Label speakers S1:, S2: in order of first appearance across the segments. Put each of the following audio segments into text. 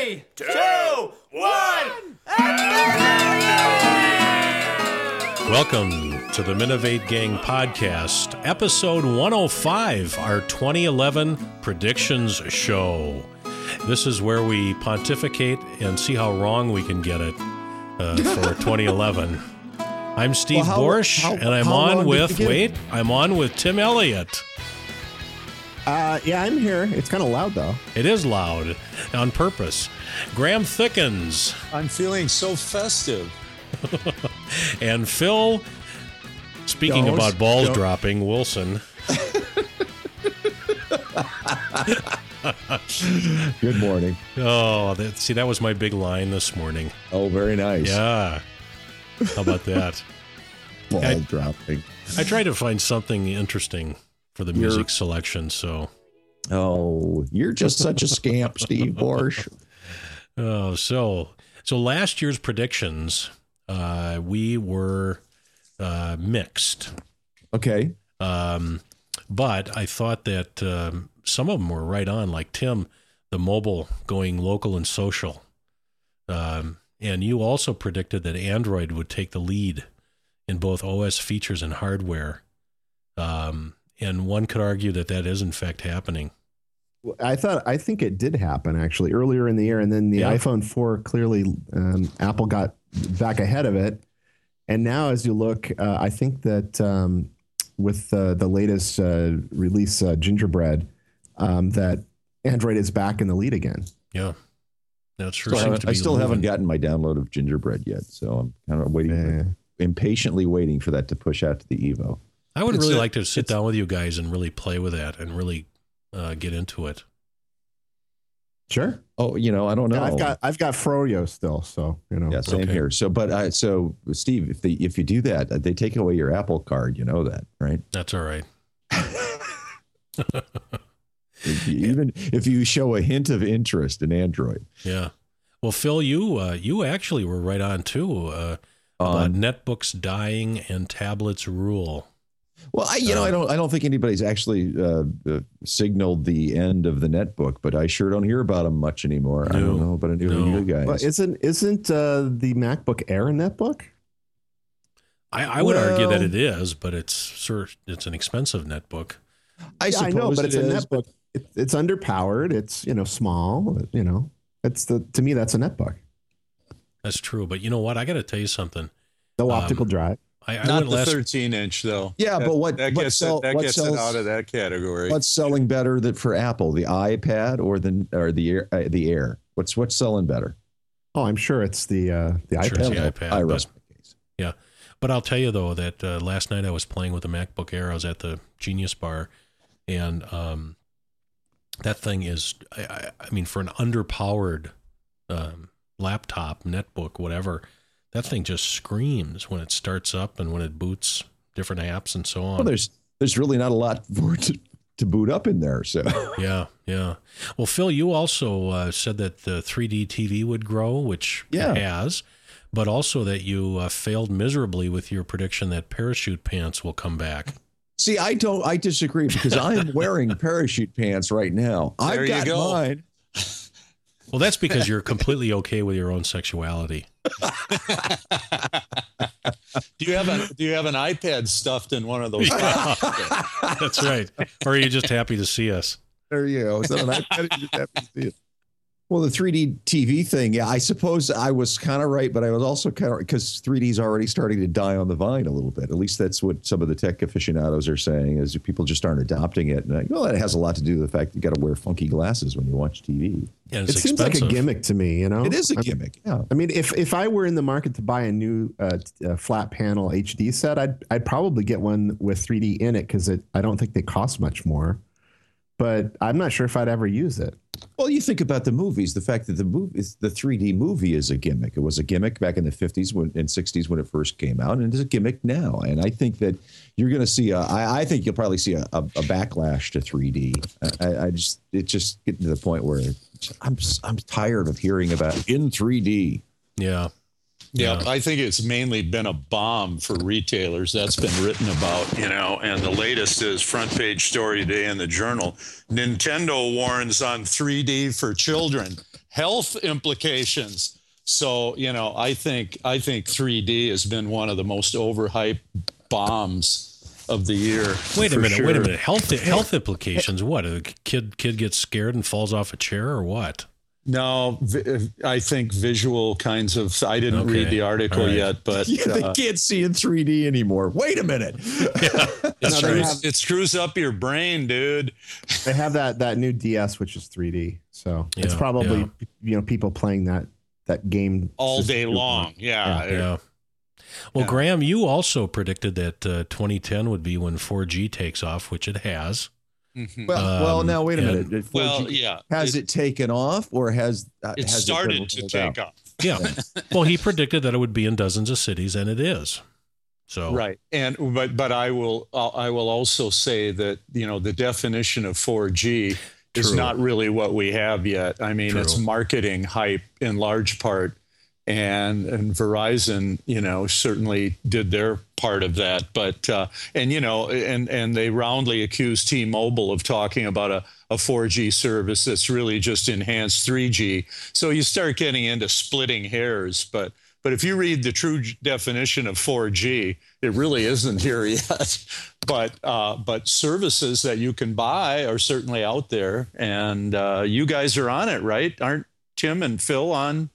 S1: 3, 2, 1.
S2: Welcome to the Minovate Gang Podcast, episode 105, our 2011 predictions show. This is where we pontificate and see how wrong we can get it for 2011. I'm Steve Borsch, and I'm on with Tim Elliott.
S3: Yeah, I'm here. It's kind of loud, though.
S2: It is loud, on purpose. Graham Thickens.
S4: I'm feeling so festive.
S2: And Phil, speaking about balls dropping, Wilson.
S5: Good morning.
S2: Oh, that was my big line this morning.
S5: Oh, very nice.
S2: Yeah. How about that?
S5: Ball dropping.
S2: I tried to find something interesting for the music selection, so.
S5: Oh, you're just such a scamp, Steve Borsch.
S2: Oh, so last year's predictions, we were mixed.
S5: Okay.
S2: But I thought that some of them were right on, like Tim, the mobile going local and social. And you also predicted that Android would take the lead in both OS features and hardware. And one could argue that is in fact happening.
S3: I think it did happen actually earlier in the year, and then the iPhone 4 clearly Apple got back ahead of it. And now, as you look, I think that with the latest release, Gingerbread, that Android is back in the lead again.
S2: Yeah, that's true.
S5: I still haven't gotten my download of Gingerbread yet, so I'm kind of waiting, impatiently waiting for that to push out to the Evo.
S2: I would really like to sit down with you guys and really play with that and really get into it.
S3: Sure.
S5: Oh, I don't know.
S3: Yeah, I've got Froyo still, so
S5: Yeah, same here. So, but Steve, if you do that, they take away your Apple card. You know that, right?
S2: That's all right.
S5: Even if you show a hint of interest in Android.
S2: Yeah. Well, Phil, you actually were right on too about netbooks dying and tablets rule.
S5: Well, I don't think anybody's actually signaled the end of the netbook, but I sure don't hear about them much anymore. I don't know about any of you guys.
S3: Well, isn't the MacBook Air a netbook?
S2: I would argue that it is, but it's an expensive netbook.
S3: I know, but it's a netbook. It's underpowered. It's small. To me that's a netbook.
S2: That's true, but you know what? I got to tell you something.
S3: No optical drive.
S4: Not the 13-inch though.
S5: Yeah, but what
S4: gets
S5: sells
S4: it out of that category?
S5: What's selling better for Apple, the iPad or the Air? What's selling better?
S3: Oh, I'm sure it's the iPad.
S2: Sure it's the iPad. Yeah, but I'll tell you though that last night I was playing with the MacBook Air. I was at the Genius Bar, and that thing is, I mean, for an underpowered laptop, netbook, whatever. That thing just screams when it starts up and when it boots different apps and so on.
S5: Well, there's really not a lot for it to boot up in there. So
S2: yeah. Well, Phil, you also said that the 3D TV would grow, which it has, but also that you failed miserably with your prediction that parachute pants will come back.
S5: See, I disagree because I'm wearing parachute pants right now. I've got mine.
S2: Well, that's because you're completely okay with your own sexuality.
S4: Do you have an iPad stuffed in one of those?
S2: That's right. Or are you just happy to see us?
S5: There you go. Is that an iPad? You're just happy to see it. Well, the 3D TV thing, I suppose I was kind of right, but I was also kind of, because 3D is already starting to die on the vine a little bit. At least that's what some of the tech aficionados are saying, is people just aren't adopting it. And that has a lot to do with the fact that you got to wear funky glasses when you watch TV.
S2: And
S3: it seems like a gimmick to me,
S5: It is a gimmick, yeah.
S3: I mean, if I were in the market to buy a new flat panel HD set, I'd probably get one with 3D in it because I don't think they cost much more. But I'm not sure if I'd ever use it.
S5: Well, you think about the movies, the fact that the 3D movie is a gimmick. It was a gimmick back in the 50s and 60s when it first came out, and it's a gimmick now. And I think that you're going to see I think you'll probably see a backlash to 3D. It's just getting to the point where I'm tired of hearing about in 3D.
S2: Yeah.
S4: Yeah, I think it's mainly been a bomb for retailers. That's been written about, and the latest is front page story today in the Journal. Nintendo warns on 3D for children. health implications. So, you know, I think 3D has been one of the most overhyped bombs of the year.
S2: Wait a minute. Health implications. What? A kid gets scared and falls off a chair, or what?
S4: No, I think visual kinds of. I didn't read the article yet, but
S5: they can't see in 3D anymore. Wait a minute.
S4: It screws up your brain, dude.
S3: They have that new DS, which is 3D, so it's probably people playing that game
S4: all day long. Yeah.
S2: Well, Graham, you also predicted that 2010 would be when 4G takes off, which it has.
S4: Mm-hmm.
S5: Well, now wait a minute. 4G, has it taken off, or has
S4: started to take off?
S2: Yeah. Well, he predicted that it would be in dozens of cities, and it is. So
S4: right, but I will also say that the definition of 4G is not really what we have yet. I mean, it's marketing hype in large part. And Verizon, certainly did their part of that. But, and they roundly accused T-Mobile of talking about a 4G service that's really just enhanced 3G. So you start getting into splitting hairs. But if you read the true definition of 4G, it really isn't here yet. But services that you can buy are certainly out there. And you guys are on it, right? Aren't Tim and Phil on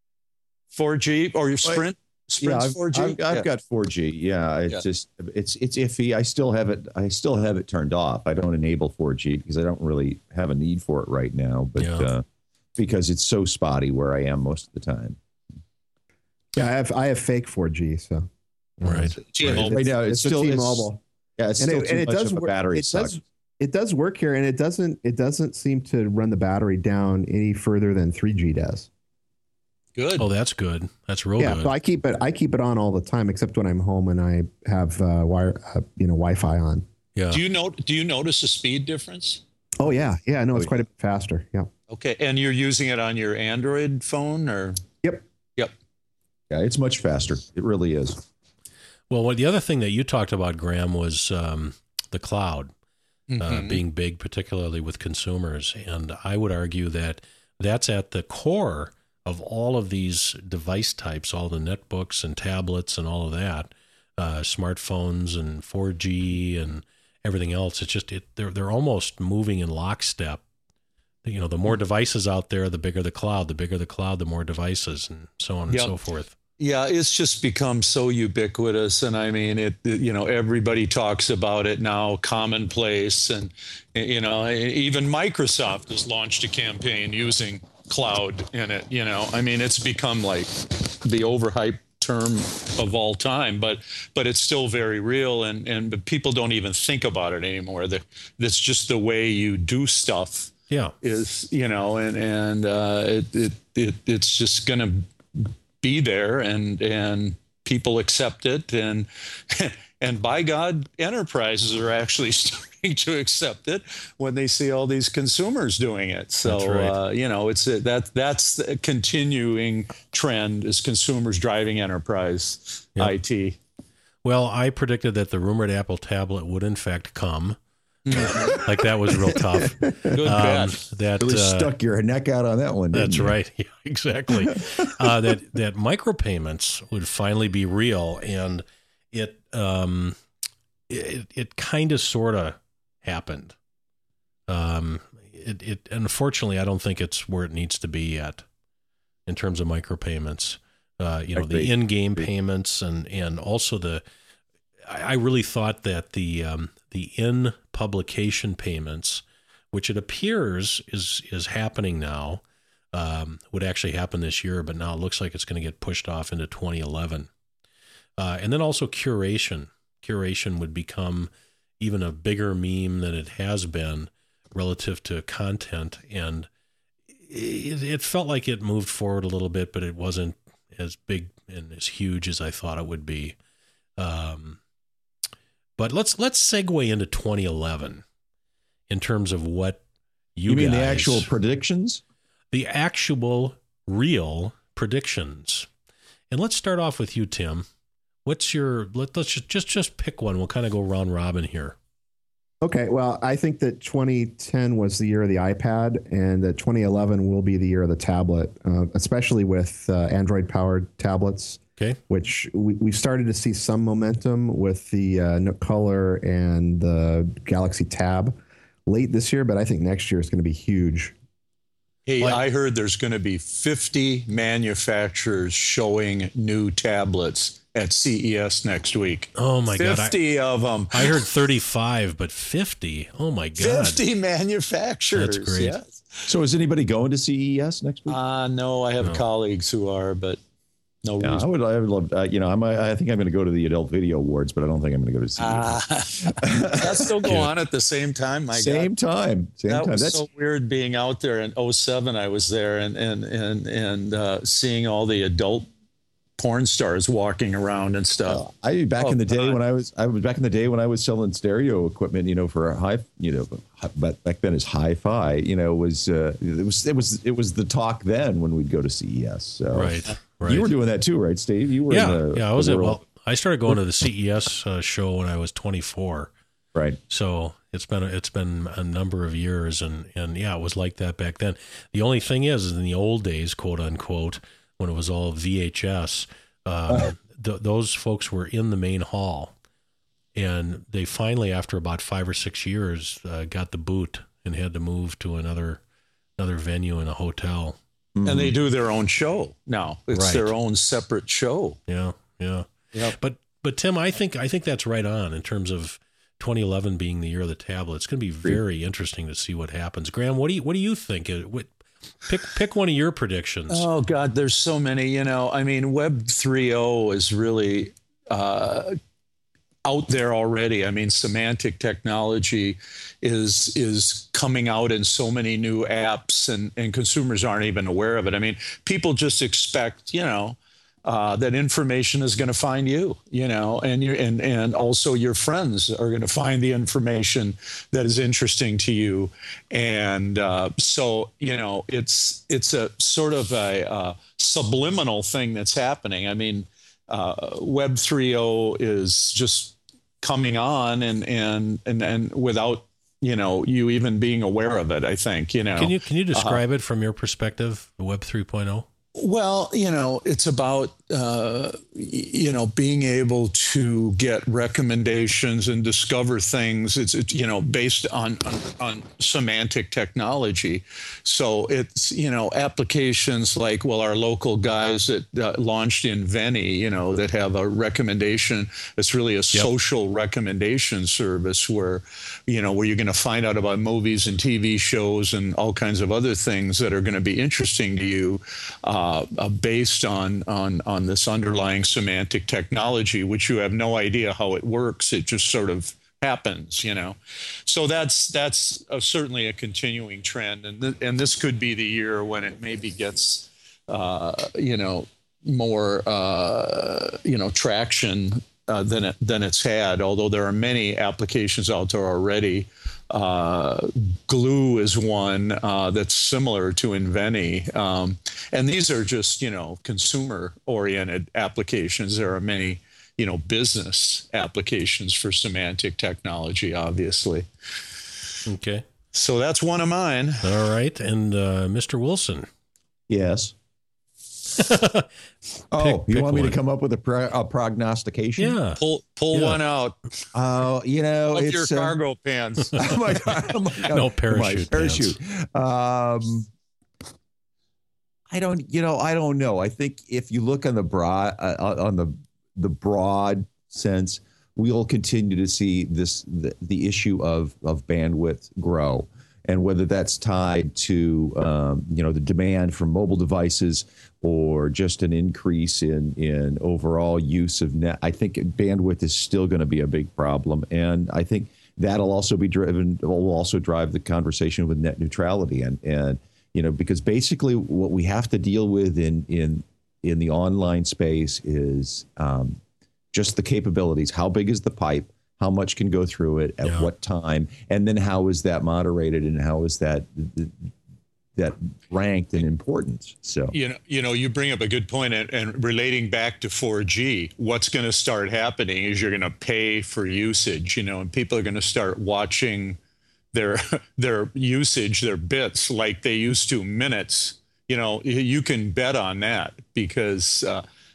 S4: 4G or Sprint? Sprint's 4G.
S5: I've got 4G. Yeah, it's iffy. I still have it turned off. I don't enable 4G because I don't really have a need for it right now. But because it's so spotty where I am most of the time.
S3: Yeah, I have fake 4G. So
S2: right
S5: now it's still
S3: T-Mobile.
S5: It's still too much of a battery suck.
S3: It does work here, and it doesn't seem to run the battery down any further than 3G does.
S4: Good.
S2: Oh, that's good. That's real good.
S3: So I keep it on all the time, except when I'm home and I have Wi-Fi on.
S2: Yeah.
S4: Do you notice a speed difference?
S3: Oh yeah. No, it's quite a bit faster. Yeah.
S4: Okay, and you're using it on your Android phone, or?
S3: Yep.
S5: Yeah, it's much faster. It really is.
S2: Well, the other thing that you talked about, Graham, was the cloud being big, particularly with consumers, and I would argue that that's at the core of all of these device types, all the netbooks and tablets and all of that, smartphones and 4G and everything else. It's just they're almost moving in lockstep. The more devices out there, the bigger the cloud. The bigger the cloud, the more devices, and so on and so forth.
S4: Yeah, it's just become so ubiquitous, and I mean, everybody talks about it now, commonplace, and even Microsoft has launched a campaign using cloud in it. I mean, it's become like the overhyped term of all time, but it's still very real, and people don't even think about it anymore. That's just the way you do stuff.
S2: Yeah,
S4: is it's just gonna be there, and people accept it, and by God, enterprises are actually starting to accept it when they see all these consumers doing it. So that's right. That's the continuing trend, is consumers driving enterprise IT.
S2: Well, I predicted that the rumored Apple tablet would in fact come. Like that was real tough.
S4: Good bet.
S2: That
S5: really stuck your neck out on that one.
S2: That's right. Yeah, exactly. That micropayments would finally be real, and it kind of sort of happened. It unfortunately, I don't think it's where it needs to be yet in terms of micropayments. The in-game payments and also I really thought that the in-publication payments, which it appears is happening now, would actually happen this year, but now it looks like it's going to get pushed off into 2011. And then also curation. Curation would become even a bigger meme than it has been relative to content. And it felt like it moved forward a little bit, but it wasn't as big and as huge as I thought it would be. But let's segue into 2011 in terms of what you
S5: mean
S2: guys,
S5: the actual predictions?
S2: The actual real predictions. And let's start off with you, Tim. What's your let's just pick one. We'll kind of go round robin here.
S3: Okay, well, I think that 2010 was the year of the iPad, and that 2011 will be the year of the tablet, especially with Android-powered tablets.
S2: Okay.
S3: Which we've started to see some momentum with the Nook Color and the Galaxy Tab late this year, but I think next year is going to be huge.
S4: Hey, I heard there's going to be 50 manufacturers showing new tablets at CES next week.
S2: Oh my God.
S4: 50 of them.
S2: I heard 35, but 50. Oh my God.
S4: 50 manufacturers.
S2: That's great.
S4: Yes.
S5: So is anybody going to CES next week?
S4: No, I have colleagues who are, but no
S5: Yeah,
S4: reason.
S5: I would love, I think I'm going to go to the Adult Video Awards, but I don't think I'm going to go to CES.
S4: That still go on at the same time. My
S5: Same
S4: God.
S5: time.
S4: That was
S5: That's
S4: so weird being out there in 2007. I was there and seeing all the adult porn stars walking around and stuff.
S5: back in the day when I was selling stereo equipment, for a high, but back then it's hi-fi, it was the talk then when we'd go to CES. So
S2: Right.
S5: you were doing that too, right, Steve? You were.
S2: I was I started going to the CES show when I was 24.
S5: Right.
S2: So it's been a number of years, and yeah, it was like that back then. The only thing is in the old days, quote unquote, when it was all VHS, those folks were in the main hall, and they finally, after about 5 or 6 years, got the boot and had to move to another venue in a hotel.
S4: And they do their own show now. It's their own separate show.
S2: Yeah. Yep. But Tim, I think that's right on in terms of 2011 being the year of the tablet. It's going to be very interesting to see what happens. Graham, what do you think? Pick one of your predictions.
S4: Oh God, there's so many. I mean, Web 3.0 is really out there already. I mean, semantic technology is coming out in so many new apps, and consumers aren't even aware of it. I mean, people just expect, that information is going to find you, and also your friends are going to find the information that is interesting to you. And so, it's a sort of a subliminal thing that's happening. I mean, Web 3.0 is just coming on and without, you even being aware of it, I think,
S2: Can you describe it from your perspective, Web 3.0?
S4: Well, it's about, being able to get recommendations and discover things. It's based on semantic technology. So it's, applications like, our local guys that launched Inveni, that have a recommendation. It's really a social recommendation service where you're going to find out about movies and TV shows and all kinds of other things that are going to be interesting to you. Based on this underlying semantic technology, which you have no idea how it works. It just sort of happens, So that's certainly a continuing trend, and this could be the year when it maybe gets, more, traction than it's had. Although there are many applications out there already. Glue is one that's similar to Inveni. And these are just, consumer-oriented applications. There are many, business applications for semantic technology, obviously.
S2: Okay.
S4: So that's one of mine.
S2: All right. And Mr. Wilson.
S5: Yes. You want me to come up with a prognostication?
S2: Yeah.
S4: Pull one out.
S5: Oh,
S4: Like
S5: it's
S4: your cargo pants.
S5: Oh my God.
S2: No parachute.
S5: Parachute. I don't know. I think if you look on the broad sense, we'll continue to see the issue of bandwidth grow. And whether that's tied to the demand for mobile devices or just an increase in overall use of net, I think bandwidth is still going to be a big problem. And I think that'll also will also drive the conversation with net neutrality. And because basically what we have to deal with in the online space is just the capabilities. How big is the pipe? How much can go through it at what time? And then how is that moderated, and how is that that ranked in importance. So
S4: you bring up a good point, and relating back to 4G, what's going to start happening is you're going to pay for usage, and people are going to start watching their usage, their bits, like they used to minutes. You can bet on that, because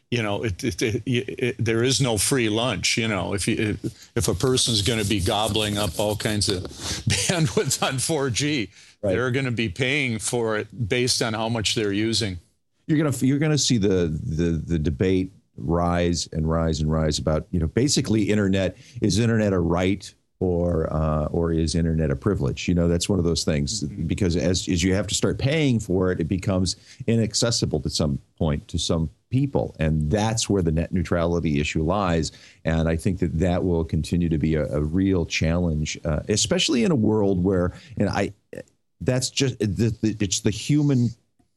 S4: there is no free lunch. If a person's going to be gobbling up all kinds of bandwidth on 4G, right, they're going to be paying for it based on how much they're using.
S5: You're going to see the debate rise and rise and rise about, basically internet. Is internet a right, or is internet a privilege? That's one of those things, because as you have to start paying for it, it becomes inaccessible to some point to some people. And that's where the net neutrality issue lies. And I think that will continue to be a real challenge, especially in a world where, that's just, it's the human,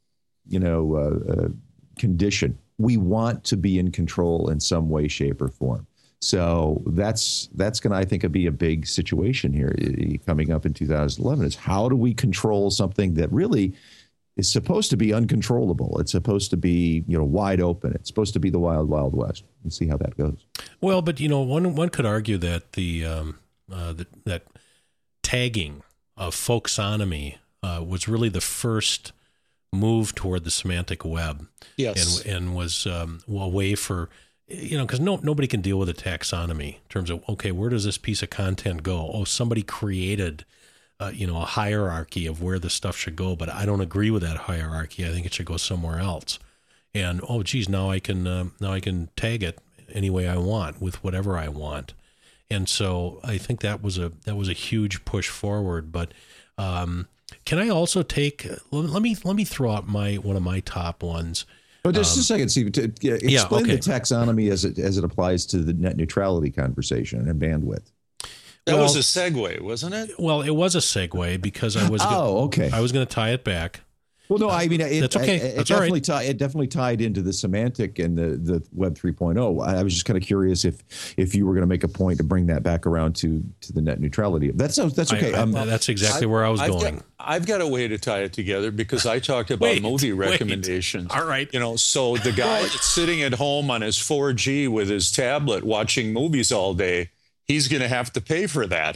S5: condition. We want to be in control in some way, shape, or form. So that's going to, I think, be a big situation here coming up in 2011, is how do we control something that really is supposed to be uncontrollable? It's supposed to be, wide open. It's supposed to be the wild, wild west. We'll see how that goes.
S2: Well, but, one could argue that that tagging of folksonomy was really the first move toward the semantic web.
S4: Yes.
S2: And was a way for, because nobody can deal with a taxonomy in terms of, okay, where does this piece of content go? Oh, somebody created, a hierarchy of where the stuff should go, but I don't agree with that hierarchy. I think it should go somewhere else. And, oh, geez, now I can tag it any way I want with whatever I want. And so I think that was a huge push forward. But can I also take? Let me throw out one of my top ones.
S5: Oh, just a second, Steve. Explain the taxonomy as it applies to the net neutrality conversation and bandwidth.
S4: That was a segue, wasn't it?
S2: Well, it was a segue because I was.
S5: Okay.
S2: I was going to tie it back.
S5: Well, no, I mean,
S2: that's okay.
S5: It definitely tied into the semantic and the Web 3.0. I was just kind of curious if you were going to make a point to bring that back around to the net neutrality. That's okay.
S2: That's exactly where I was going.
S4: I've got a way to tie it together, because I talked about movie recommendations.
S2: All right.
S4: So the guy that's sitting at home on his 4G with his tablet watching movies all day, he's going to have to pay for that.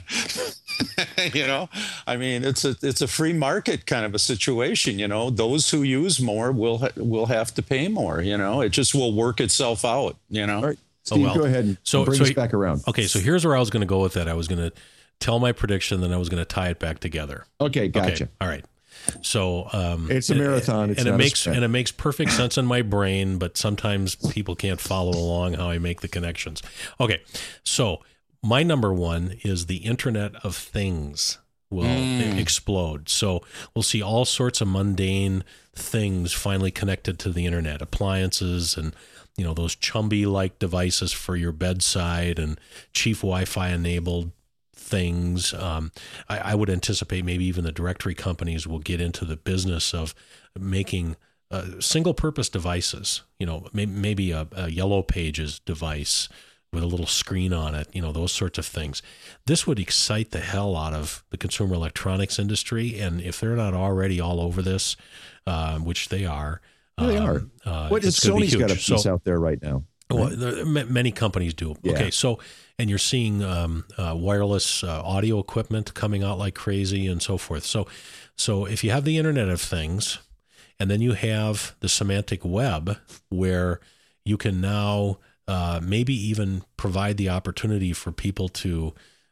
S4: I mean, it's a free market kind of a situation. Those who use more will have to pay more. It just will work itself out.
S5: All right, Steve, go ahead and bring us back around.
S2: Okay, so here's where I was going to go with that. I was going to tell my prediction, then I was going to tie it back together.
S5: Okay, gotcha.
S2: Okay, all right. So
S5: it's a marathon,
S2: it makes perfect sense in my brain, but sometimes people can't follow along how I make the connections. Okay, so my number one is the Internet of Things will explode. So we'll see all sorts of mundane things finally connected to the internet, appliances and, those Chumby-like devices for your bedside and chief Wi-Fi enabled things. I would anticipate maybe even the directory companies will get into the business of making single purpose devices, maybe a Yellow Pages device with a little screen on it, those sorts of things. This would excite the hell out of the consumer electronics industry. And if they're not already all over this, which they are.
S5: They are. What is Sony's got a piece out there right now?
S2: Right? Well, many companies do. Yeah. Okay, so, and you're seeing wireless audio equipment coming out like crazy and so forth. So if you have the Internet of Things, and then you have the semantic web where you can now maybe even provide the opportunity for people to,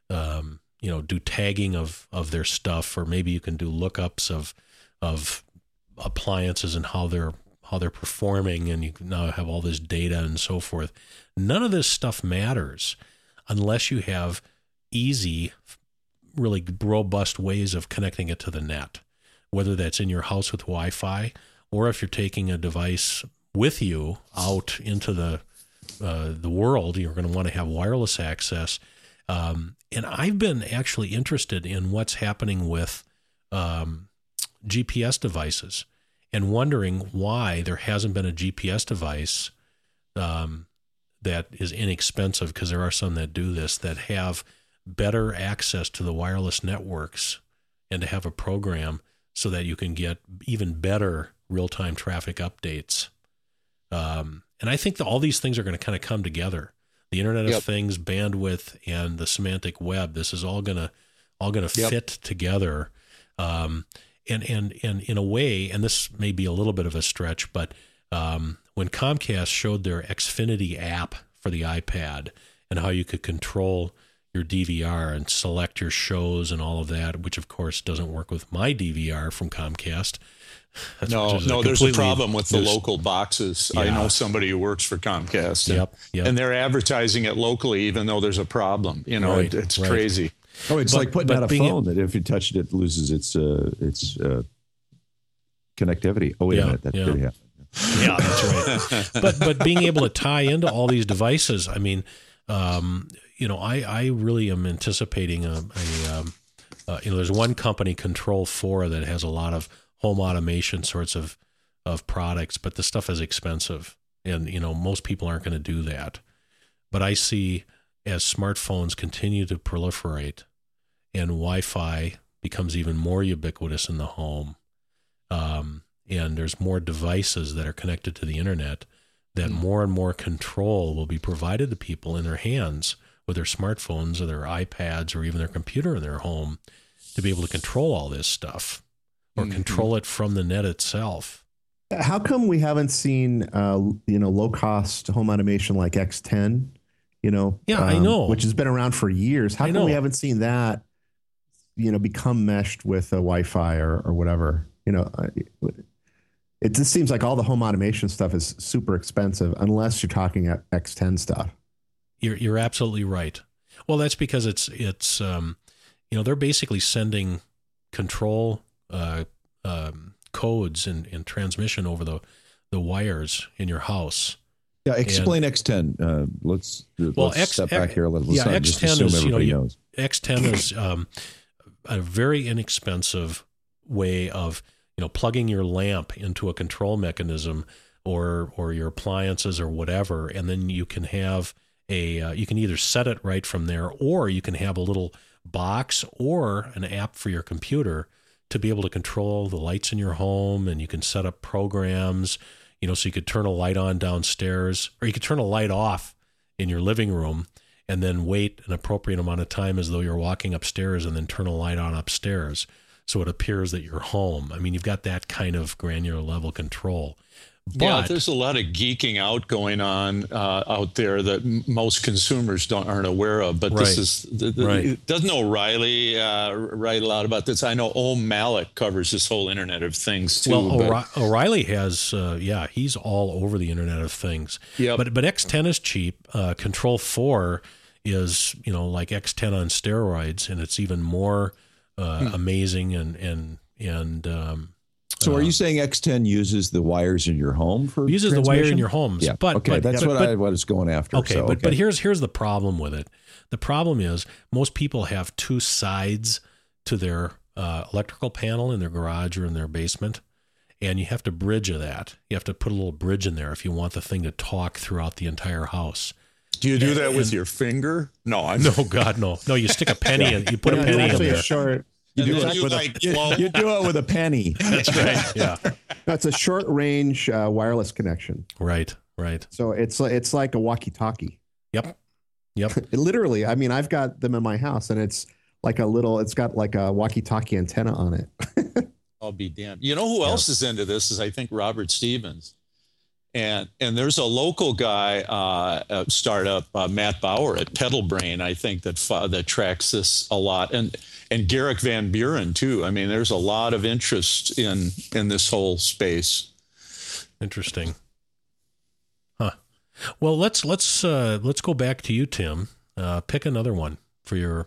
S2: do tagging of their stuff, or maybe you can do lookups of appliances and how they're performing, and you now have all this data and so forth. None of this stuff matters unless you have easy, really robust ways of connecting it to the net, whether that's in your house with Wi-Fi, or if you're taking a device with you out into the world, you're going to want to have wireless access. And I've been actually interested in what's happening with GPS devices and wondering why there hasn't been a GPS device that is inexpensive, because there are some that do this, that have better access to the wireless networks, and to have a program so that you can get even better real-time traffic updates. And I think that all these things are going to kind of come together. The Internet of Things, bandwidth, and the semantic web. This is all gonna fit together. And in a way, and this may be a little bit of a stretch, but when Comcast showed their Xfinity app for the iPad and how you could control your DVR and select your shows and all of that, which of course doesn't work with my DVR from Comcast.
S4: No, there's a problem with the local boxes. Yeah. I know somebody who works for Comcast, and they're advertising it locally, even though there's a problem. You know, it's crazy.
S5: Oh, it's like putting out a phone that if you touch it, it loses its connectivity. Oh, wait a minute, that could happen.
S2: Yeah, that's right. But being able to tie into all these devices, I mean, I really am anticipating there's one company, Control4, that has a lot of home automation sorts of products, but the stuff is expensive, and most people aren't going to do that. But I see, as smartphones continue to proliferate and Wi-Fi becomes even more ubiquitous in the home, and there's more devices that are connected to the internet, that more and more control will be provided to people in their hands with their smartphones or their iPads or even their computer in their home to be able to control all this stuff or control it from the net itself.
S3: How come we haven't seen, low-cost home automation like X10?
S2: I know,
S3: which has been around for years. How come we haven't seen that, become meshed with a Wi-Fi or whatever? It just seems like all the home automation stuff is super expensive unless you're talking at X10 stuff.
S2: You're absolutely right. Well, that's because it's they're basically sending control codes and transmission over the wires in your house.
S5: Yeah, explain X10. Let's step back here a little. Let's not just assume everybody knows.
S2: X10 is a very inexpensive way of plugging your lamp into a control mechanism or your appliances or whatever, and then you can have you can either set it right from there, or you can have a little box or an app for your computer to be able to control the lights in your home, and you can set up programs, so you could turn a light on downstairs, or you could turn a light off in your living room and then wait an appropriate amount of time as though you're walking upstairs and then turn a light on upstairs so it appears that you're home. I mean, you've got that kind of granular level control. But
S4: there's a lot of geeking out going on out there that most consumers aren't aware of. But this is doesn't O'Reilly write a lot about this? I know Ohm Malik covers this whole Internet of Things too.
S2: Well, O'Reilly has he's all over the Internet of Things. Yeah, but X10 is cheap. Control4 is like X10 on steroids, and it's even more amazing and.
S5: So are you saying X10 uses the wires in your home for
S2: uses the wire in your homes?
S5: Yeah. But that's what I was going after.
S2: Okay, but here's the problem with it. The problem is most people have two sides to their electrical panel in their garage or in their basement, and you have to bridge that. You have to put a little bridge in there if you want the thing to talk throughout the entire house.
S4: Do you do that with your finger? No,
S2: no, God, no. No, you stick a penny in. You put a penny in there.
S3: Short.
S5: You do it with a penny.
S2: That's right. Yeah.
S3: That's a short range wireless connection.
S2: Right.
S3: So it's like a walkie-talkie.
S2: Yep.
S3: Literally, I mean, I've got them in my house, and it's got like a walkie-talkie antenna on it.
S4: I'll be damned. You know who else is into this? Is I think Robert Stevens. And there's a local guy, startup, Matt Bauer at Pedal Brain, I think that tracks this a lot, and Garrick Van Buren too. I mean, there's a lot of interest in this whole space.
S2: Interesting, huh? Well, let's go back to you, Tim. Pick another one for your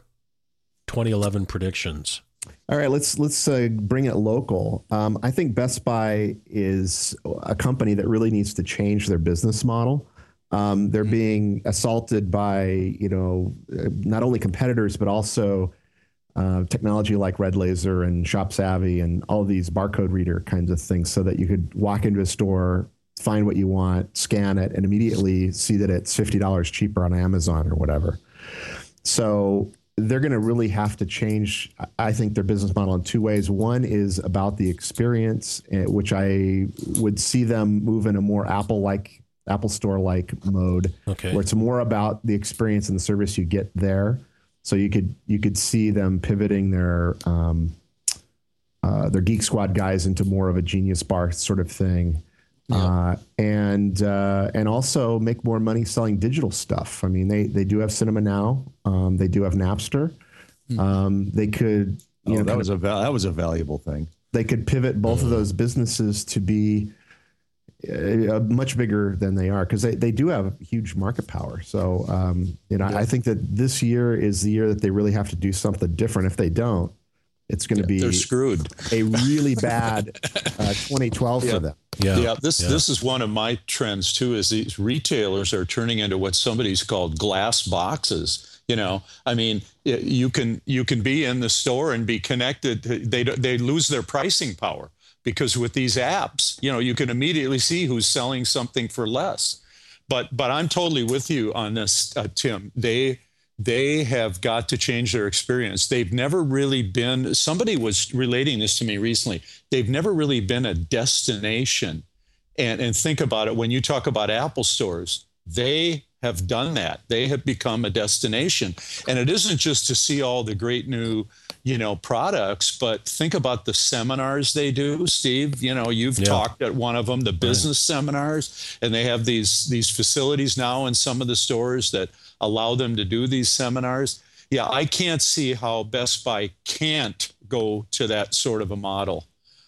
S2: 2011 predictions.
S3: All right, let's bring it local. I think Best Buy is a company that really needs to change their business model. They're being assaulted by not only competitors but also technology like Red Laser and Shop Savvy and all of these barcode reader kinds of things, so that you could walk into a store, find what you want, scan it, and immediately see that it's $50 cheaper on Amazon or whatever. So they're going to really have to change, I think, their business model in two ways. One is about the experience, which I would see them move in a more Apple Store-like mode, where it's more about the experience and the service you get there. So you could see them pivoting their Geek Squad guys into more of a Genius Bar sort of thing. Yeah. And also make more money selling digital stuff. I mean, they do have Cinema Now. They do have Napster. They could,
S5: that was a valuable thing. They could
S3: pivot both of those businesses to be much bigger than they are, because they do have huge market power. So, I think that this year is the year that they really have to do something different. If they don't, it's going to be
S4: they're screwed.
S3: A really bad 2012 for them.
S4: This is one of my trends too. Is these retailers are turning into what somebody's called glass boxes. I mean, you can be in the store and be connected. They lose their pricing power, because with these apps, you can immediately see who's selling something for less. But I'm totally with you on this, Tim. They have got to change their experience. They've never really been, somebody was relating this to me recently, they've never really been a destination. And think about it, when you talk about Apple stores, they have done that. They have become a destination. And it isn't just to see all the great new, products, but think about the seminars they do. Steve, you've talked at one of them, the business seminars, and they have these facilities now in some of the stores that allow them to do these seminars. Yeah, I can't see how Best Buy can't go to that sort of a model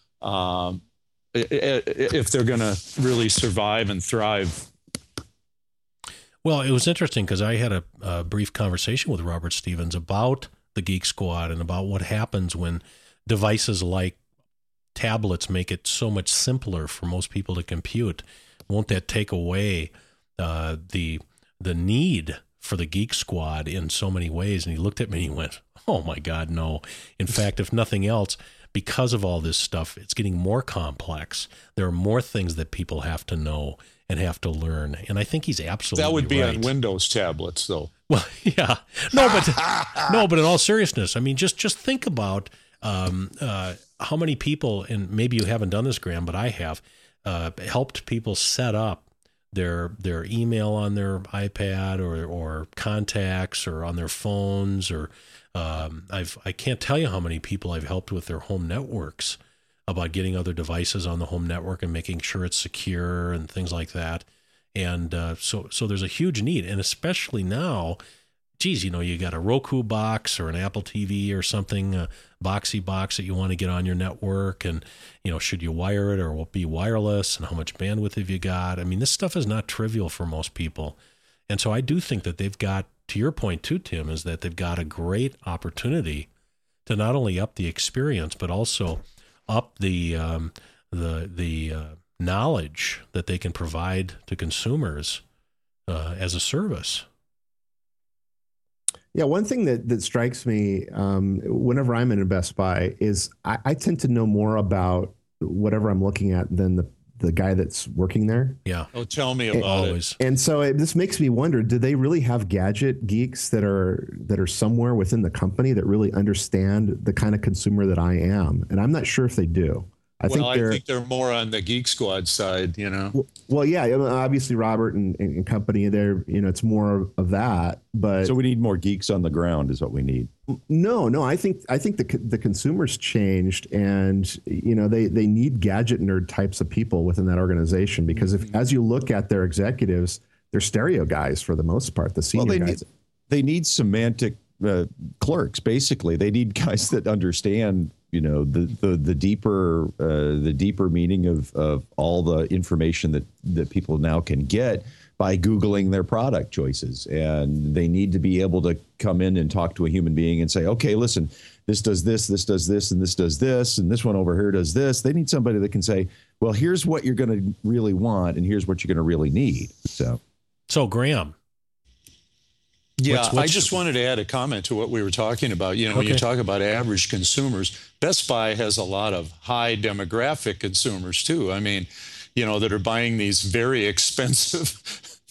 S4: if they're going to really survive and thrive.
S2: Well, it was interesting because I had a brief conversation with Robert Stevens about the Geek Squad and about what happens when devices like tablets make it so much simpler for most people to compute. Won't that take away the need for the Geek Squad in so many ways? And he looked at me and he went, "Oh my God, no. In fact, if nothing else, because of all this stuff, it's getting more complex. There are more things that people have to know and have to learn." And I think he's absolutely right.
S4: That would be on Windows tablets, though.
S2: Well, yeah. But in all seriousness, I mean, just think about how many people, and maybe you haven't done this, Graham, but I have, helped people set up their email on their iPad or contacts or on their phones, or I can't tell you how many people I've helped with their home networks, about getting other devices on the home network and making sure it's secure and things like that. And so there's a huge need, and especially now, geez, you got a Roku box or an Apple TV or something, a boxy box that you want to get on your network, and should you wire it or will it be wireless, and how much bandwidth have you got? I mean, this stuff is not trivial for most people. And so I do think that they've got, to your point too, Tim, is that they've got a great opportunity to not only up the experience, but also up the knowledge that they can provide to consumers as a service.
S3: Yeah, one thing that strikes me whenever I'm in a Best Buy is I tend to know more about whatever I'm looking at than the guy that's working there.
S2: Yeah.
S4: Oh, tell me about it.
S3: And so this makes me wonder, do they really have gadget geeks that are somewhere within the company that really understand the kind of consumer that I am? And I'm not sure if they do. I think
S4: they're more on the Geek Squad side,
S3: Well, yeah, obviously Robert and company there, it's more of that, but
S5: so we need more geeks on the ground is what we need.
S3: No, I think the consumers changed, and they need gadget nerd types of people within that organization, because as you look at their executives, they're stereo guys for the most part, the senior guys.
S5: They need semantic clerks, basically. They need guys that understand the deeper meaning of all the information that people now can get by Googling their product choices. And they need to be able to come in and talk to a human being and say, okay, listen, this does this does this, and this does this, and this one over here does this. They need somebody that can say, well, here's what you're going to really want, and here's what you're going to really need.
S2: So Graham.
S4: Yeah, I just wanted to add a comment to what we were talking about. When you talk about average consumers, Best Buy has a lot of high demographic consumers too. I mean, that are buying these very expensive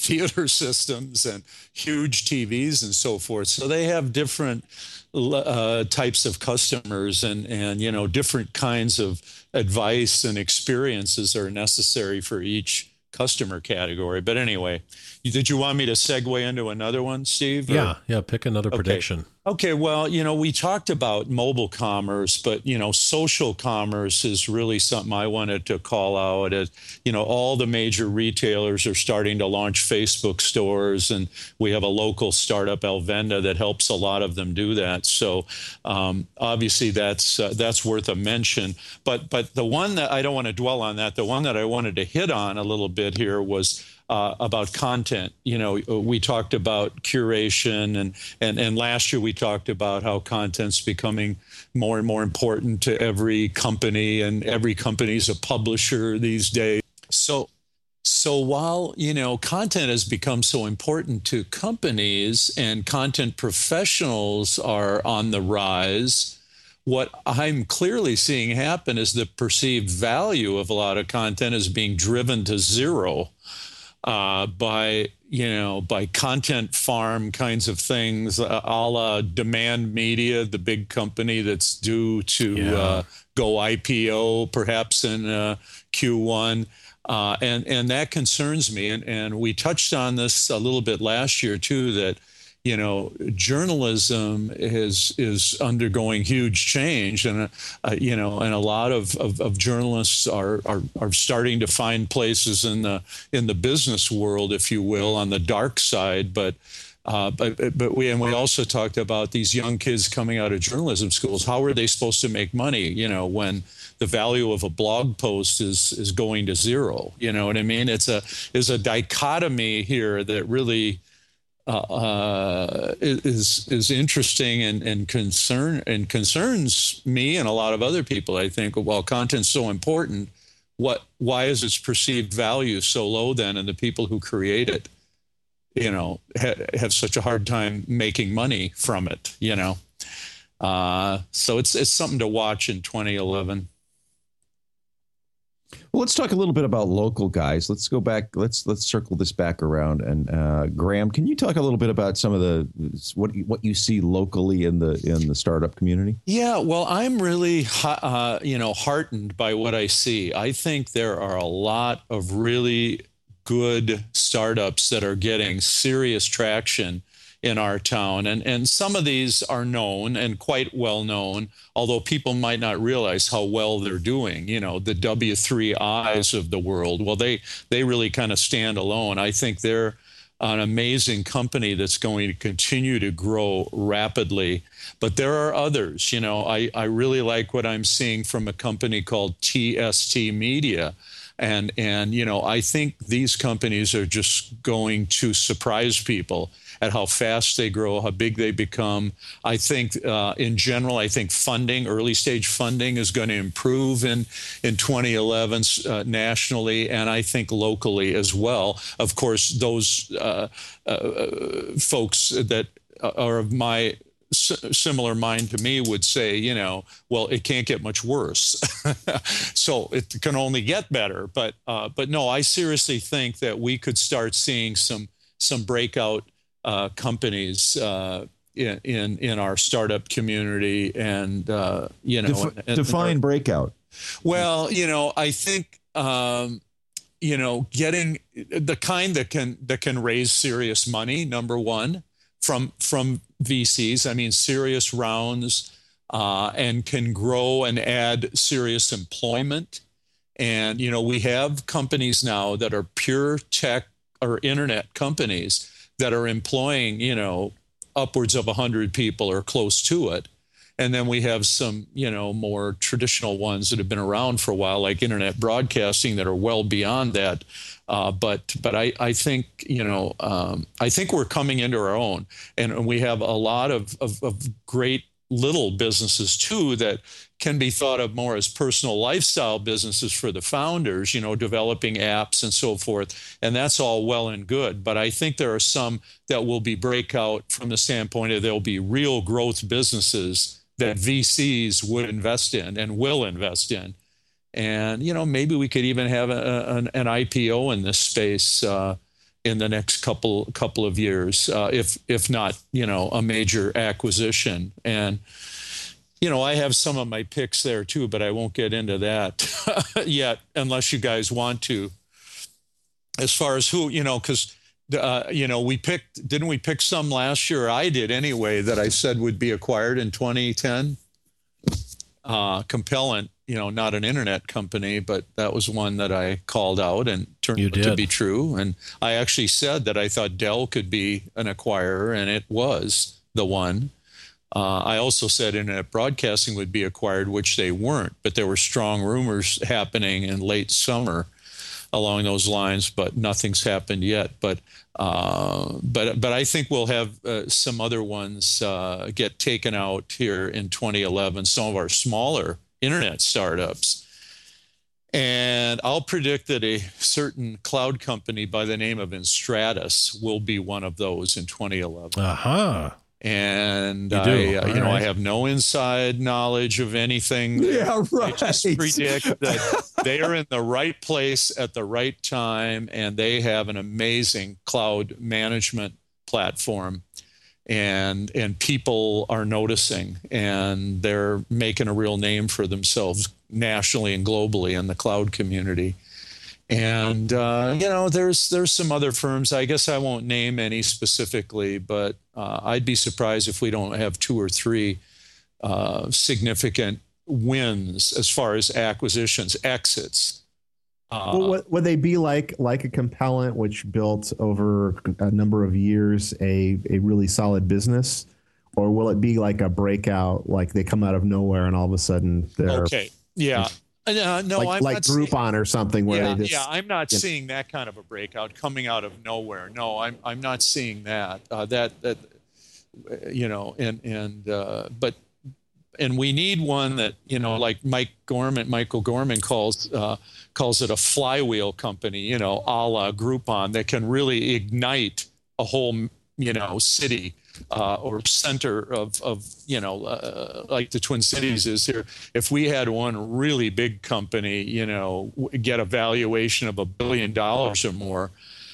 S4: theater systems and huge TVs and so forth. So they have different types of customers, and you know, different kinds of advice and experiences are necessary for each customer category. But anyway, did you want me to segue into another one, Steve?
S2: Yeah, pick another prediction.
S4: Okay, well, you know, we talked about mobile commerce, but, you know, social commerce is really something I wanted to call out. As, you know, all the major retailers are starting to launch Facebook stores, and we have a local startup, Alvenda, that helps a lot of them do that. So obviously that's worth a mention. But the one that I don't want to dwell on that, the one that I wanted to hit on a little bit here was about content. You know, we talked about curation, and last year we talked about how content's becoming more and more important to every company, and every company's a publisher these days. So while, you know, content has become so important to companies and content professionals are on the rise, what I'm clearly seeing happen is the perceived value of a lot of content is being driven to zero by content farm kinds of things, a la Demand Media, the big company that's due to go IPO perhaps in Q1. And that concerns me. And we touched on this a little bit last year too, that, you know, journalism is undergoing huge change, and you know, and a lot of journalists are starting to find places in the business world, if you will, on the dark side. But we also talked about these young kids coming out of journalism schools. How are they supposed to make money, you know, when the value of a blog post is going to zero? You know what I mean? It's a dichotomy here that really is interesting and concerns me and a lot of other people. I think, well, content's so important, why is its perceived value so low then, and the people who create it, you know, have such a hard time making money from it, you know? So it's something to watch in 2011.
S5: Well, let's talk a little bit about local guys. Let's go back. Let's circle this back around. And Graham, can you talk a little bit about some of the what you see locally in the startup community?
S4: Yeah, well, I'm really heartened by what I see. I think there are a lot of really good startups that are getting serious traction in our town. And some of these are known and quite well known, although people might not realize how well they're doing. You know, the W3Is of the world, well, they really kind of stand alone. I think they're an amazing company that's going to continue to grow rapidly. But there are others. You know, I really like what I'm seeing from a company called TST Media. And you know, I think these companies are just going to surprise people at how fast they grow, how big they become. I think in general, I think funding, early stage funding, is going to improve in 2011 nationally, and I think locally as well. Of course, those folks that are of my similar mind to me would say, you know, well, it can't get much worse. So it can only get better. But no, I seriously think that we could start seeing some breakout companies in our startup community, and you know,
S5: define breakout.
S4: Well, you know, I think you know, getting the kind that can raise serious money, number one, from VCs. I mean, serious rounds, and can grow and add serious employment. And you know, we have companies now that are pure tech or internet companies that are employing, you know, upwards of 100 people or close to it. And then we have some, you know, more traditional ones that have been around for a while, like internet broadcasting, that are well beyond that. But I think, you know, I think we're coming into our own, and we have a lot of great little businesses too that can be thought of more as personal lifestyle businesses for the founders, you know, developing apps and so forth. And that's all well and good. But I think there are some that will be breakout from the standpoint of there'll be real growth businesses that VCs would invest in and will invest in. And, you know, maybe we could even have an IPO in this space in the next couple of years, if not, a major acquisition. And I have some of my picks there too, but I won't get into that yet unless you guys want to. As far as who, because didn't we pick some last year? I did anyway, that I said would be acquired in 2010. Compellent, not an internet company, but that was one that I called out and turned out to be true. And I actually said that I thought Dell could be an acquirer, and it was the one. I also said internet broadcasting would be acquired, which they weren't, but there were strong rumors happening in late summer along those lines, but nothing's happened yet. But I think we'll have some other ones get taken out here in 2011, some of our smaller internet startups. And I'll predict that a certain cloud company by the name of Instratus will be one of those in 2011.
S2: Uh-huh.
S4: And I have no inside knowledge of anything.
S5: Yeah, right.
S4: I just predict that they are in the right place at the right time, and they have an amazing cloud management platform, and people are noticing, and they're making a real name for themselves nationally and globally in the cloud community. And, there's some other firms. I guess I won't name any specifically, but I'd be surprised if we don't have 2 or 3 significant wins as far as acquisitions, exits.
S3: Would they be like a Compellent, which built over a number of years a really solid business? Or will it be like a breakout, like they come out of nowhere and all of a sudden they're...
S4: Okay, yeah. No,
S3: I'm like Groupon or something where they just,
S4: I'm not seeing that kind of a breakout coming out of nowhere. No, I'm not seeing that. And we need one that like Michael Gorman calls it a flywheel company, a la Groupon, that can really ignite a whole city. Or center of like the Twin Cities is here. If we had one really big company, get a valuation of $1 billion or more,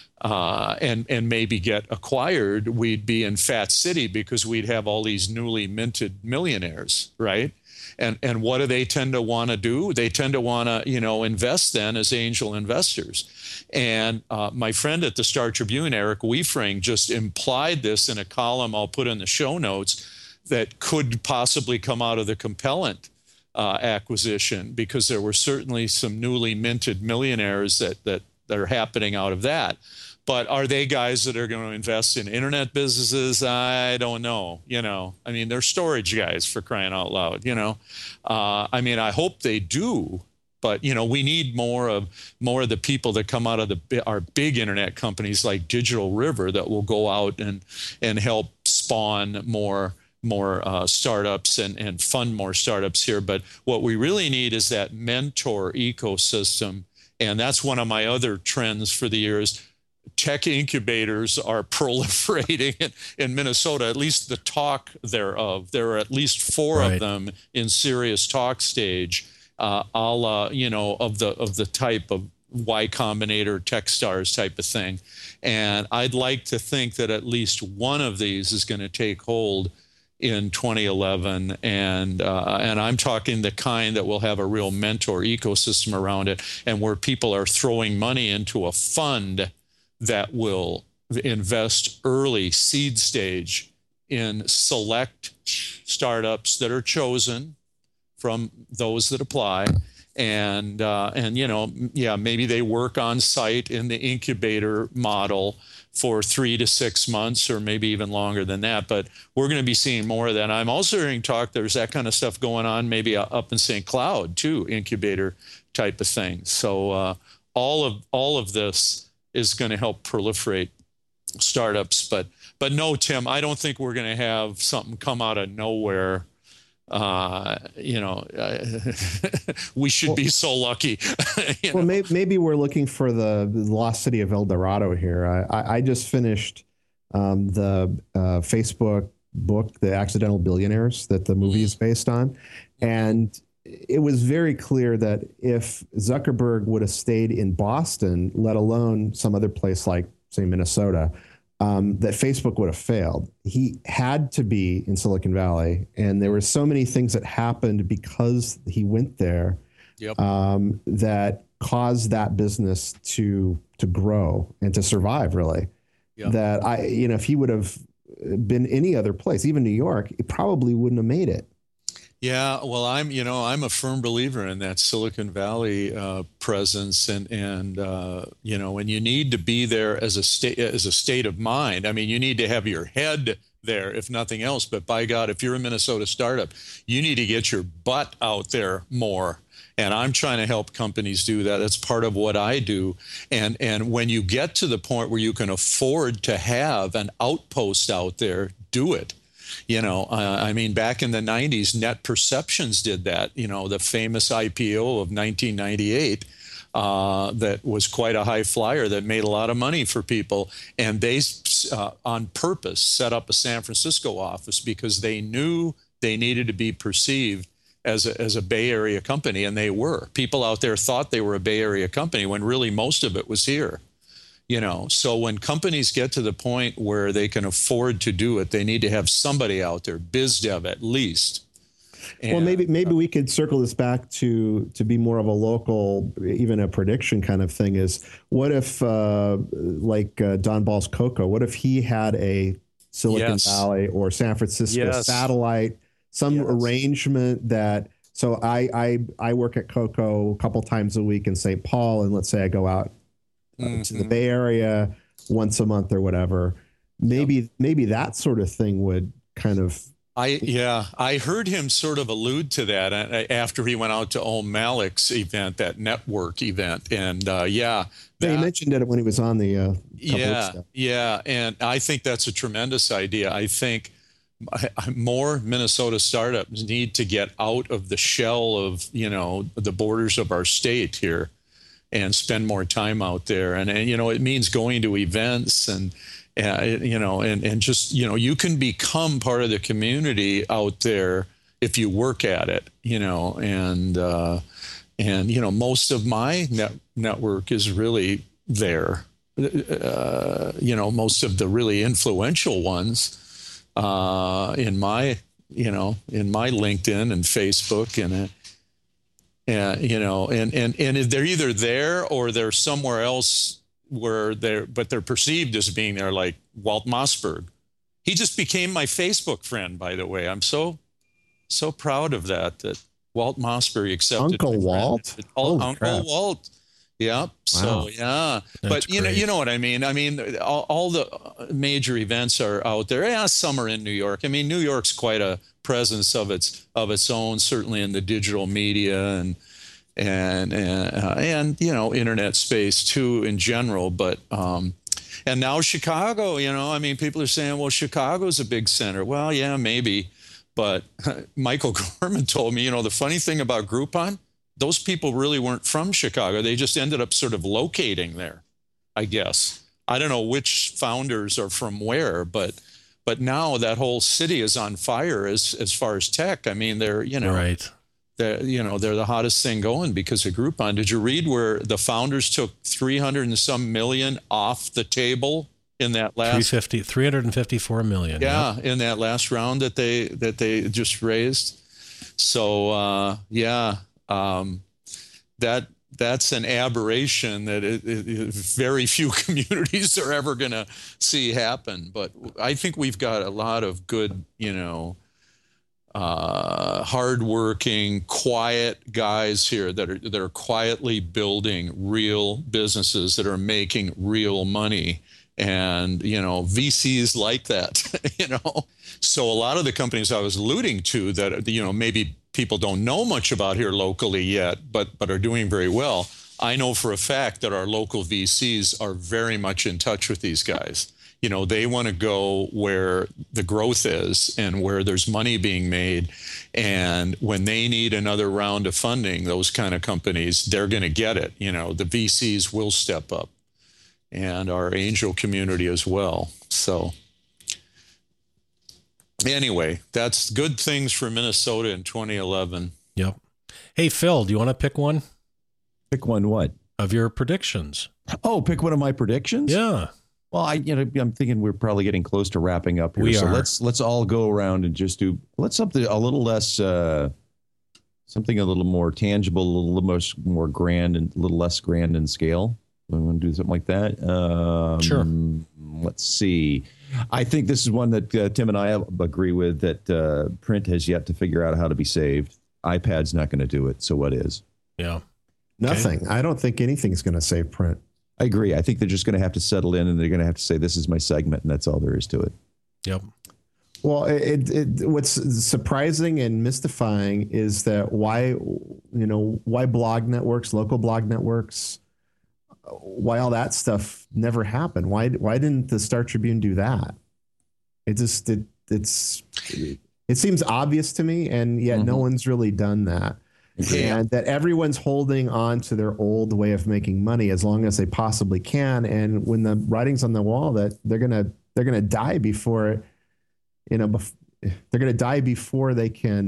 S4: and maybe get acquired, we'd be in Fat City because we'd have all these newly minted millionaires, right? And what do they tend to want to do? They tend to want to, invest then as angel investors. And my friend at the Star Tribune, Eric Weifring, just implied this in a column I'll put in the show notes that could possibly come out of the Compellent acquisition, because there were certainly some newly minted millionaires that are happening out of that. But are they guys that are going to invest in internet businesses? I don't know. I mean, they're storage guys, for crying out loud. I mean, I hope they do. But we need more of the people that come out of our big internet companies like Digital River that will go out and help spawn more startups and fund more startups here. But what we really need is that mentor ecosystem, and that's one of my other trends for the years. Tech incubators are proliferating in Minnesota, at least the talk thereof. There are at least 4 of them in serious talk stage, a la, of the type of Y Combinator, Techstars type of thing. And I'd like to think that at least one of these is going to take hold in 2011, and I'm talking the kind that will have a real mentor ecosystem around it, and where people are throwing money into a fund that will invest early seed stage in select startups that are chosen from those that apply. And maybe they work on site in the incubator model for 3 to 6 months, or maybe even longer than that. But we're going to be seeing more of that. I'm also hearing talk there's that kind of stuff going on maybe up in St. Cloud too, incubator type of thing. So all of this is going to help proliferate startups. But no, Tim, I don't think we're going to have something come out of nowhere. We should be so lucky.
S3: Well, maybe we're looking for the lost city of El Dorado here. I just finished the Facebook book, The Accidental Billionaires, that the movie is based on. And it was very clear that if Zuckerberg would have stayed in Boston, let alone some other place like say Minnesota, that Facebook would have failed. He had to be in Silicon Valley, and there were so many things that happened because he went there that caused that business to grow and to survive, really. Yep. That if he would have been any other place, even New York, it probably wouldn't have made it.
S4: Yeah, well, I'm a firm believer in that Silicon Valley presence, and and you need to be there as a state of mind. I mean, you need to have your head there, if nothing else. But by God, if you're a Minnesota startup, you need to get your butt out there more. And I'm trying to help companies do that. That's part of what I do. And when you get to the point where you can afford to have an outpost out there, do it. I mean, back in the 90s, Net Perceptions did that, the famous IPO of 1998 that was quite a high flyer that made a lot of money for people. And they, on purpose, set up a San Francisco office because they knew they needed to be perceived as a Bay Area company. And they were. People out there thought they were a Bay Area company when really most of it was here. So when companies get to the point where they can afford to do it, they need to have somebody out there, biz dev at least.
S3: And, well, maybe we could circle this back to be more of a local, even a prediction kind of thing. Is what if, like Don Ball's Coco, what if he had a Silicon Valley or San Francisco satellite, some arrangement that. So I work at Coco a couple times a week in St. Paul, and let's say I go out to the Bay Area once a month or whatever. Maybe that sort of thing would kind of.
S4: I heard him sort of allude to that after he went out to Om Malik's event, that network event, and he
S3: mentioned it when he was on the.
S4: And I think that's a tremendous idea. I think more Minnesota startups need to get out of the shell of the borders of our state here, and spend more time out there. And it means going to events and just, you can become part of the community out there if you work at it, and most of my network is really there. Most of the really influential ones in my LinkedIn and Facebook and and they're either there or they're somewhere else where they're perceived as being there, like Walt Mossberg. He just became my Facebook friend, by the way. I'm so proud of that Walt Mossberg accepted
S3: Uncle Walt.
S4: Uncle Walt. Yeah. Wow. So but you know what I mean? I mean, all the major events are out there. Yeah, some are in New York. I mean, New York's quite a presence of its own, certainly in the digital media and internet space too in general. But and now Chicago. I mean, people are saying, well, Chicago's a big center. Well, yeah, maybe. But Michael Gorman told me, the funny thing about Groupon, those people really weren't from Chicago. They just ended up sort of locating there, I guess. I don't know which founders are from where, but now that whole city is on fire as far as tech. I mean, they're,
S2: right.
S4: They're the hottest thing going because of Groupon. Did you read where the founders took 300 and some million off the table in that last
S2: 354 million.
S4: Yeah, in that last round that they just raised. So that's an aberration that very few communities are ever going to see happen. But I think we've got a lot of good, hardworking, quiet guys here that are quietly building real businesses that are making real money. And, VCs like that, So a lot of the companies I was alluding to that, maybe people don't know much about here locally yet, but are doing very well. I know for a fact that our local VCs are very much in touch with these guys. They want to go where the growth is and where there's money being made. And when they need another round of funding, those kind of companies, they're going to get it. The VCs will step up. And our angel community as well. So anyway, that's good things for Minnesota in 2011.
S2: Yep. Hey, Phil, do you want to pick one?
S5: Pick one what?
S2: Of your predictions.
S5: Oh, pick one of my predictions?
S2: Yeah.
S5: Well, I'm thinking we're probably getting close to wrapping up here.
S2: We
S5: so
S2: are.
S5: let's all go around and just do something a little less, something a little more tangible, a little more grand and a little less grand in scale. We want to do something like that.
S2: Sure.
S5: Let's see. I think this is one that Tim and I agree with, that print has yet to figure out how to be saved. iPad's not going to do it. So what is?
S2: Yeah.
S3: Nothing.
S2: Okay.
S3: I don't think anything's going to save print.
S5: I agree. I think they're just going to have to settle in, and they're going to have to say, this is my segment, and that's all there is to it.
S2: Yep.
S3: Well, what's surprising and mystifying is that why blog networks, local blog networks, why all that stuff never happened. Why didn't the Star Tribune do that? It seems obvious to me, and yet no one's really done that.
S4: Yeah.
S3: And that everyone's holding on to their old way of making money as long as they possibly can. And when the writing's on the wall that they're gonna die before, they're gonna die before they can,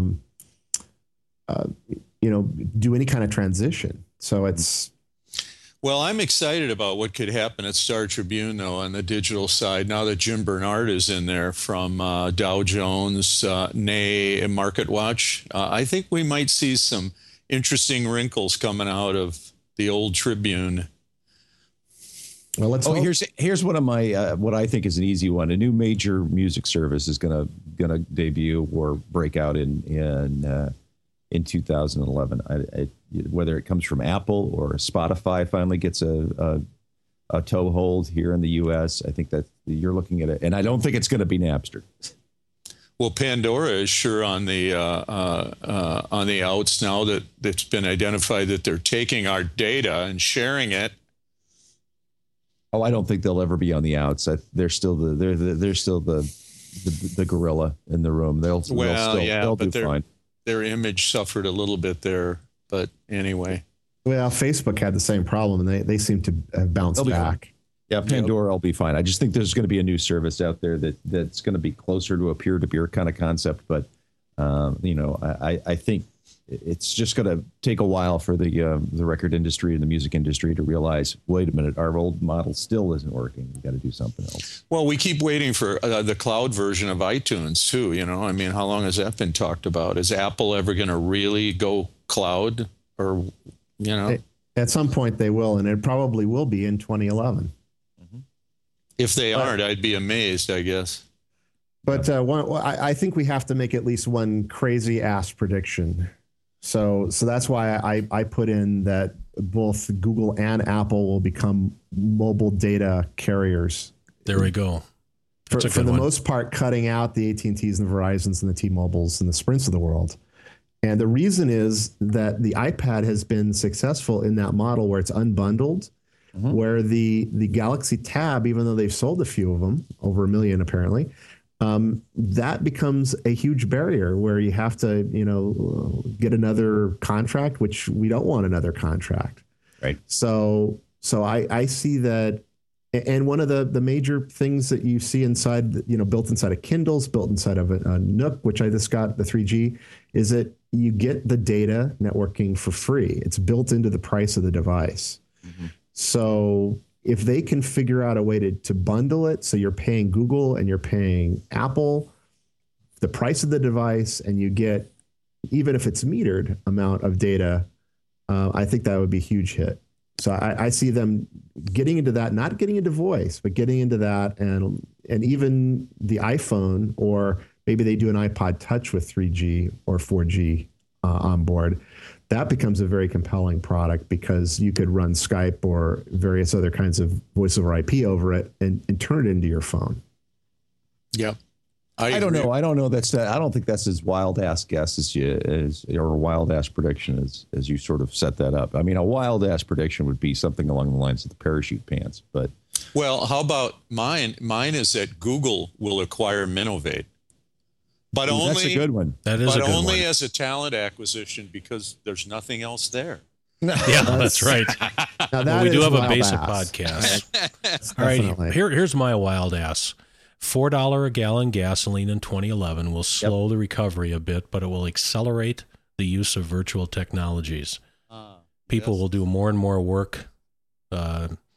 S3: do any kind of transition. So it's.
S4: Well, I'm excited about what could happen at Star Tribune, though, on the digital side, now that Jim Bernard is in there from Dow Jones, NAY, and MarketWatch. I think we might see some interesting wrinkles coming out of the old Tribune.
S3: Well, let's hope.
S5: Here's one of my what I think is an easy one. A new major music service is gonna debut or break out in 2011. Whether it comes from Apple or Spotify finally gets a toehold here in the U.S., I think that you're looking at it, and I don't think it's going to be Napster.
S4: Well, Pandora is sure on the outs now that it's been identified that they're taking our data and sharing it.
S5: Oh, I don't think they'll ever be on the outs. They're still the gorilla in the room. They'll do fine.
S4: Their image suffered a little bit there, but anyway.
S3: Well, Facebook had the same problem, and they seem to have bounced back.
S5: Yeah, Pandora will be fine. I just think there's going to be a new service out there that's going to be closer to a peer-to-peer kind of concept. But, I think it's just going to take a while for the record industry and the music industry to realize, wait a minute, our old model still isn't working. We got to do something else.
S4: Well, we keep waiting for the cloud version of iTunes too. I mean, how long has that been talked about? Is Apple ever going to really go cloud, or
S3: At some point they will, and it probably will be in 2011.
S4: If they aren't, I'd be amazed, I guess.
S3: But I think we have to make at least one crazy ass prediction. So that's why I put in that both Google and Apple will become mobile data carriers.
S2: There we go.
S3: For the most part, cutting out the AT&Ts and the Verizons and the T-Mobiles and the Sprints of the world. And the reason is that the iPad has been successful in that model where it's unbundled, where the Galaxy Tab, even though they've sold a few of them, over 1 million apparently, that becomes a huge barrier where you have to, get another contract, which we don't want another contract.
S5: Right.
S3: So I see that. And one of the major things that you see inside, built inside of Kindles, built inside of a Nook, which I just got, the 3G, is that you get the data networking for free. It's built into the price of the device. So if they can figure out a way to bundle it, so you're paying Google and you're paying Apple the price of the device, and you get, even if it's metered amount of data, I think that would be a huge hit. So I see them getting into that, not getting into voice, but getting into that, and even the iPhone, or maybe they do an iPod Touch with 3G or 4G on board. That becomes a very compelling product because you could run Skype or various other kinds of voice over IP over it and turn it into your phone.
S4: Yep.
S5: I don't know. I don't know. I don't think that's as wild ass guess or a wild ass prediction as you sort of set that up. I mean, a wild ass prediction would be something along the lines of the parachute pants. But
S4: how about mine? Mine is that Google will acquire Minovate, but only
S5: that's a good one.
S2: That is,
S4: but
S2: a good
S4: only
S2: one.
S4: as a talent acquisition because there's nothing else there.
S2: Yeah, that's right.
S3: Well,
S2: we do have a basic podcast. All right, here's my wild ass. $4 a gallon gasoline in 2011 will slow the recovery a bit, but it will accelerate the use of virtual technologies. People will do more and more work,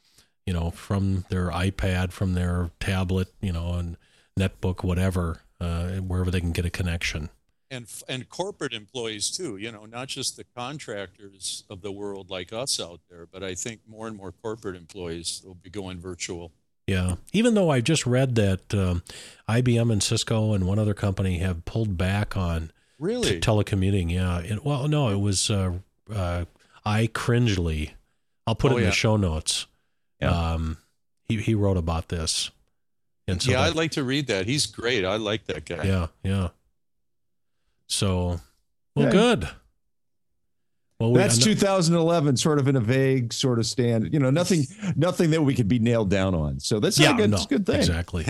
S2: from their iPad, from their tablet, and netbook, whatever, wherever they can get a connection.
S4: And corporate employees too, not just the contractors of the world like us out there, but I think more and more corporate employees will be going virtual.
S2: Yeah. Even though I just read that IBM and Cisco and one other company have pulled back on telecommuting. Yeah. It was iCringely. I'll put it in the show notes. Yeah. He wrote about this. And so
S4: I'd like to read that. He's great. I like that guy.
S2: Yeah. Yeah. So, good. Well,
S5: that's 2011, sort of in a vague sort of stand. Nothing that we could be nailed down on. So that's a good thing.
S2: Exactly.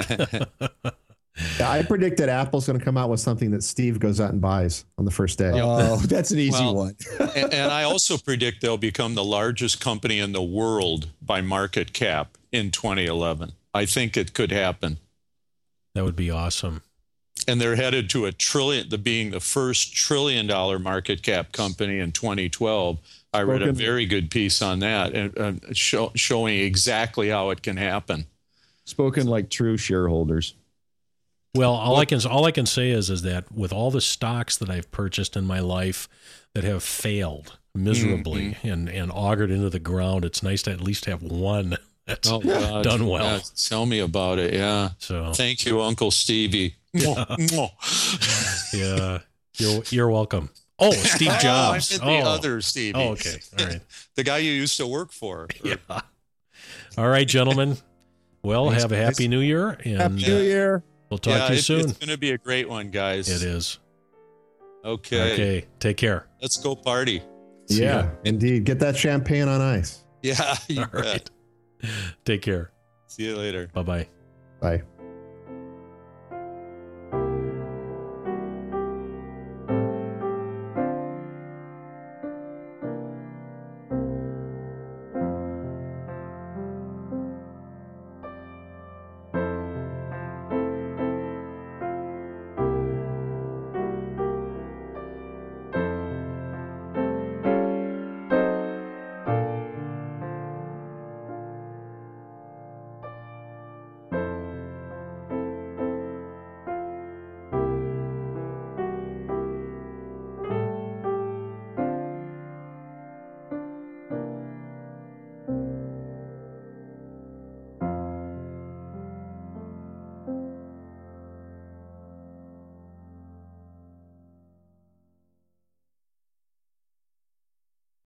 S3: I predict that Apple's going to come out with something that Steve goes out and buys on the first day.
S5: Oh, that's an easy one.
S4: and I also predict they'll become the largest company in the world by market cap in 2011. I think it could happen.
S2: That would be awesome.
S4: And they're headed to being the first $1 trillion market cap company in 2012. I read a very good piece on that, and showing exactly how it can happen.
S5: Spoken like true shareholders.
S2: Well, all I can say is that with all the stocks that I've purchased in my life that have failed miserably and augured into the ground, it's nice to at least have one that's done well.
S4: Yeah, tell me about it. Yeah.
S2: So
S4: thank you, Uncle Stevie.
S2: Yeah, you're welcome. Oh, Steve Jobs.
S4: The other Stevie.
S2: Oh, okay. All right.
S4: The guy you used to work for.
S2: Yeah. All right, gentlemen. Well, have a happy New Year. And,
S5: happy New Year.
S2: We'll talk to you soon.
S4: It's going to be a great one, guys.
S2: It is.
S4: Okay.
S2: Take care.
S4: Let's go party.
S3: Yeah, indeed. Get that champagne on ice.
S4: Yeah.
S2: All right. Take care.
S4: See you later.
S2: Bye-bye.
S3: Bye.